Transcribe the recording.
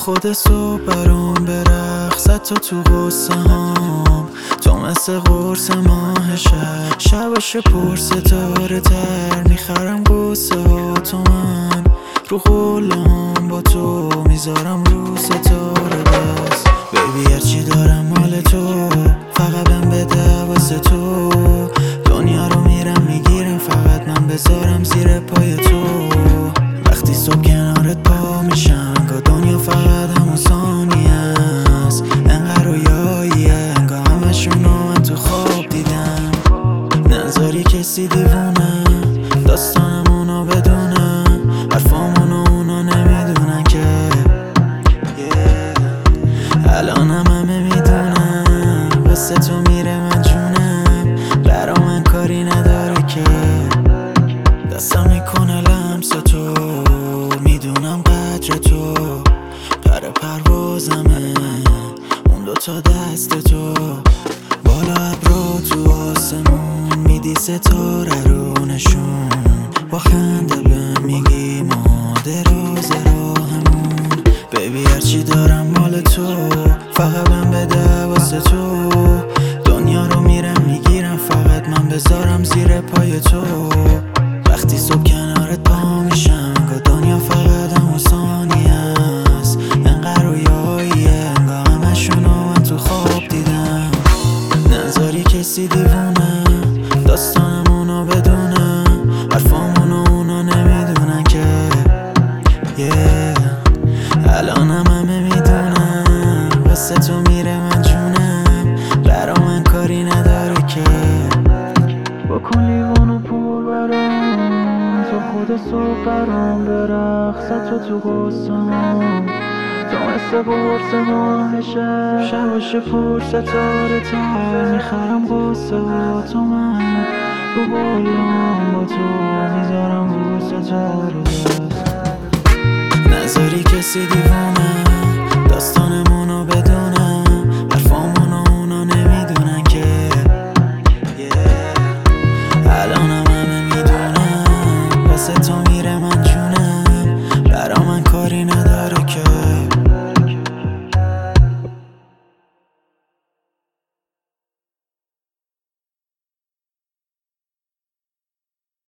خود صبح برام برقصد تو غصه هام، تو مثل قرص ماه شبش پر ستاره تر میخرم قصه ها تو من رو قولم با تو میذارم رو ستاره بس بیبی هرچی دارم مال تو فقط بهم بده واسه تو دنیا رو میرم میگیرم فقط من بذارم زیر پای تو وقتی صبح کنارت پا میشم انگار دنیا فقط همون ثانیه است انقدر رویاییه انگار همشونو من تو خواب دیدم نذاری کسی دیوونه داستانمونو بدونه حرفامونو اونا نمیدونن که الانم همه میدونم واسه تو میره من جونم برا من کاری نداره که دستم میکنه لمس تو میدونم قدر تو پر پروازمه اون دوتا دست تو بالا ابرا تو آسمون میدی ستاره رو نشون با خنده بهم میگی ما دراز راهمون بیبی هرچی دارم مال تو فقط بهم بده واسه تو دنیا رو میرم میگیرم فقط من بذارم زیر پای تو وقتی صبح کنارت پا میشم انگار دنیا فقط همون ثانیه است انقدر رویاییه انگار همشونو من تو خواب دیدم نذاری کسی دیوونه داستانمونو بدونه حرفامونو اونا نمیدونن که الانم همه میدونم واسه تو میره من جونم برا من کاری نداره که بکن لیوان و پر برام تو خود صبح برام برقصد تو غصه هم تو مثل قرص ماه شبش پر ستاره تر میخرم قصه ها تو من رو بالام با تو میذارم رو ستاره دست نذاری کسی دیوانه